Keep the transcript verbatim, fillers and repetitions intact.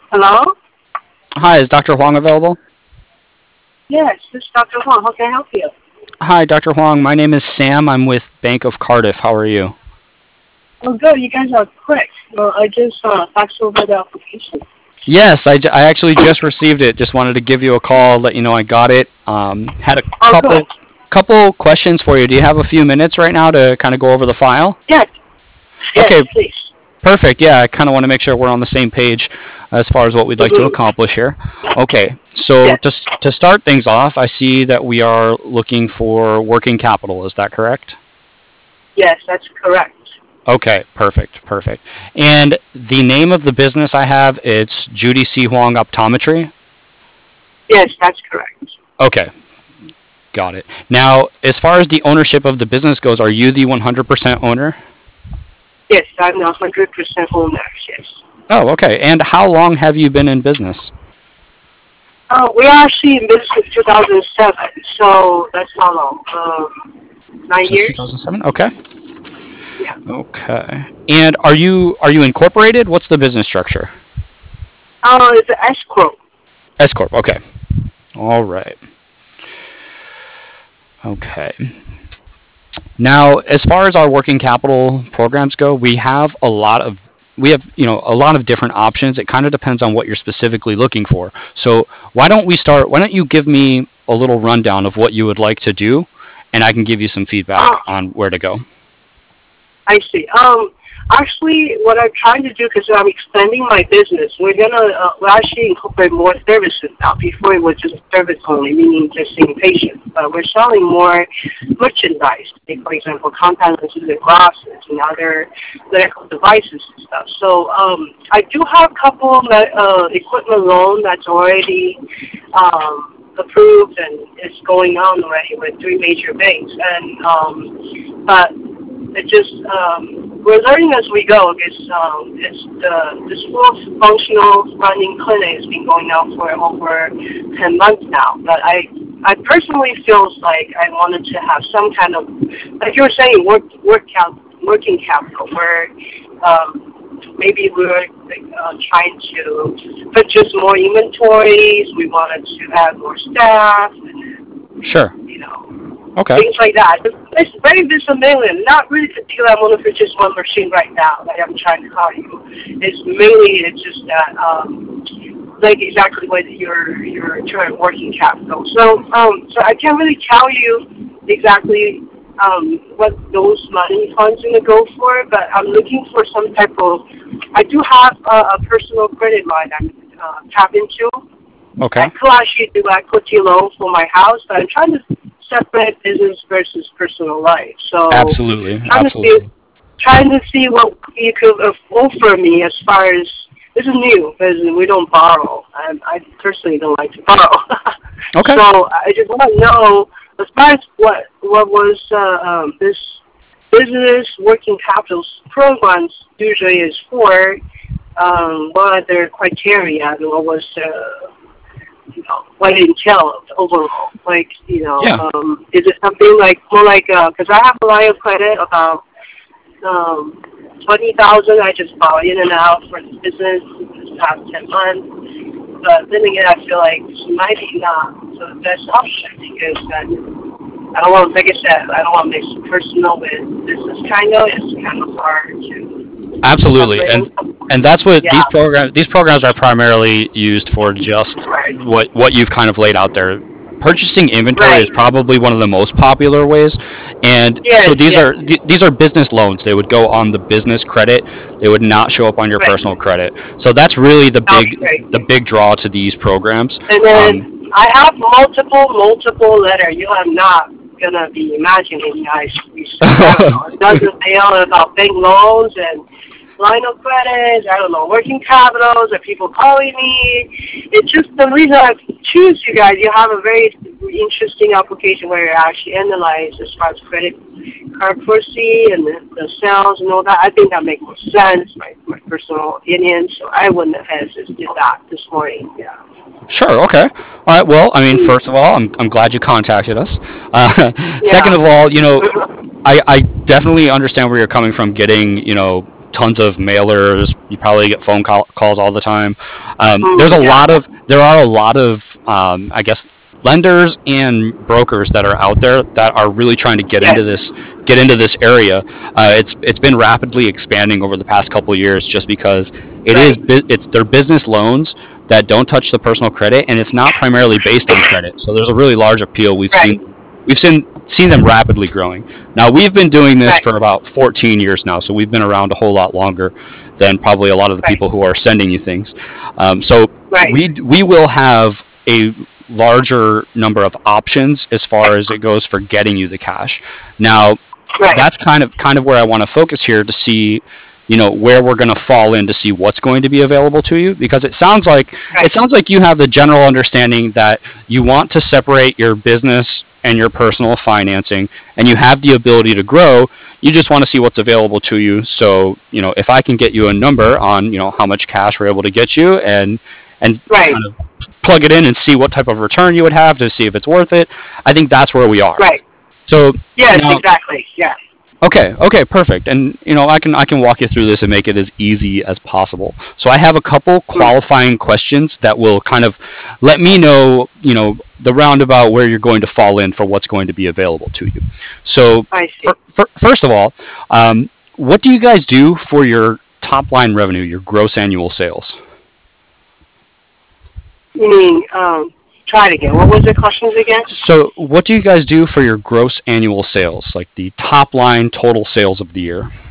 Hello? Hi, is Doctor Huang available? Yes, this is Doctor Huang. How can I help you? Hi, Doctor Huang. My name is Sam. I'm with Bank of Cardiff. How are you? Oh, good. You guys are quick. Well, I just uh, faxed over the application. Yes, I, j- I actually just received it. Just wanted to give you a call, let you know I got it. Um, had a Oh, good. couple couple questions for you. Do you have a few minutes right now to kind of go over the file? Yes, yes, Okay, please. perfect. Yeah, I kind of want to make sure we're on the same page as far as what we'd like to Mm-hmm. accomplish here. Okay, so Yes, to, s- to start things off, I see that we are looking for working capital. Is that correct? yes, that's correct. Okay, perfect, perfect. And the name of the business I have, it's Judy C. Huang Optometry. Yes, that's correct. Okay, got it. Now, as far as the ownership of the business goes, are you the one hundred percent owner? Yes, I'm a one hundred percent owner, yes. Oh, okay. And how long have you been in business? Uh, we are actually in business in two thousand seven, so that's how long? Um, nine Since years? two thousand seven. Okay. Yeah. Okay. And are you are you incorporated? What's the business structure? Uh, it's an escrow. S corp. Okay. All right. Okay. Now, as far as our working capital programs go, we have a lot of we have you know a lot of different options. It kind of depends on what you're specifically looking for. So why don't we start? Why don't you give me a little rundown of what you would like to do, and I can give you some feedback Uh, on where to go. I see. Um, actually, what I'm trying to do, because I'm expanding my business, we're gonna uh, we actually incorporate more services now. Before it was just service only, meaning just seeing patients. But we're selling more merchandise, like, for example, contact lenses and glasses and other medical devices and stuff. So um, I do have a couple me- uh, equipment loan that's already um, approved and it's going on already with three major banks. And um, but it just um, we're learning as we go. It's um, it's the this full functional running clinic has been going on for over ten months now. But I I personally feels like I wanted to have some kind of, like you were saying, work work cap, working capital where um, maybe we were like, uh, trying to purchase more inventories. We wanted to add more staff, Sure. you know, Okay. things like that. It's very dismantling. Not really particular. I want to purchase one machine right now, like I'm trying to tell you. It's mainly it's just that um, like exactly what your your term working capital. So um, so I can't really tell you exactly um, what those money funds gonna go for, but I'm looking for some type of. I do have a, a personal credit line I'm uh, tap into. I Okay. could actually do equity loan for my house, but I'm trying to separate business versus personal life. So Absolutely. trying to see Absolutely. trying to see what you could uh, offer me as far as this is new because we don't borrow. I, I personally don't like to borrow. Okay. So I just want to know as far as what what was uh, um, this business working capital programs usually is for. Um, what are their criteria and what was uh, you know, what it entails overall. Like, you know, Yeah. um, is it something like more like because I have a line of credit about um, twenty thousand. I just bought in and out for the business this past ten months. But then again, I feel like this might be not the best option because then I don't want, like I said, I don't want to mix personal with business. Kind of, it's kind of hard to Absolutely, separate. and and that's what these Yeah, programs these programs are primarily used for. Just right, what what you've kind of laid out there. Purchasing inventory right. is probably one of the most popular ways, and Yes, so these yes, are th- these are business loans. They would go on the business credit. They would not show up on your right. personal credit. So that's really the Okay, big great. the big draw to these programs. And Um, then I have multiple, multiple letter. You are not gonna be imagining I received. I don't know. It doesn't mail about bank loans and line of credit. I don't know, working capitals or people calling me. It's just the reason I choose you guys. You have a very interesting application where you actually analyze as far as credit card proceed and the, the sales and all that. I think that makes more sense. My my personal opinion. So I wouldn't have hesitated to do that this morning. Yeah. Sure. Okay. All right. Well, I mean, Mm. first of all, I'm I'm glad you contacted us. Uh, second Yeah. of all, you know, I I definitely understand where you're coming from. Getting you know tons of mailers. You probably get phone call, calls all the time. Um, Mm, there's a yeah. lot of there are a lot of um, I guess lenders and brokers that are out there that are really trying to get Yes. into this get into this area. Uh, it's it's been rapidly expanding over the past couple of years just because it is Right. bu- it's their business loans that don't touch the personal credit, and it's not primarily based on credit. So there's a really large appeal. We've Right. seen we've seen seen them rapidly growing. Now we've been doing this Right. for about fourteen years now, so we've been around a whole lot longer than probably a lot of the Right. people who are sending you things. Um, so Right. we we will have a larger number of options as far as it goes for getting you the cash. Now Right. that's kind of kind of where I want to focus here to see, you know, where we're going to fall in to see what's going to be available to you, because it sounds like Right. it sounds like you have the general understanding that you want to separate your business and your personal financing, and you have the ability to grow. You just want to see what's available to you. So, you know, if I can get you a number on, you know, how much cash we're able to get you, and and Right. kind of plug it in and see what type of return you would have to see if it's worth it. I think that's where we are. Right. So Yes, now, exactly. Yeah. okay, okay, perfect. And you know, I can I can walk you through this and make it as easy as possible. So I have a couple Mm, qualifying questions that will kind of let me know, you know, the roundabout where you're going to fall in for what's going to be available to you. So, I for, see. for, first of all, um, what do you guys do for your top line revenue, your gross annual sales? You mean, um, try it again. What was the questions again? So, what do you guys do for your gross annual sales, like the top line total sales of the year?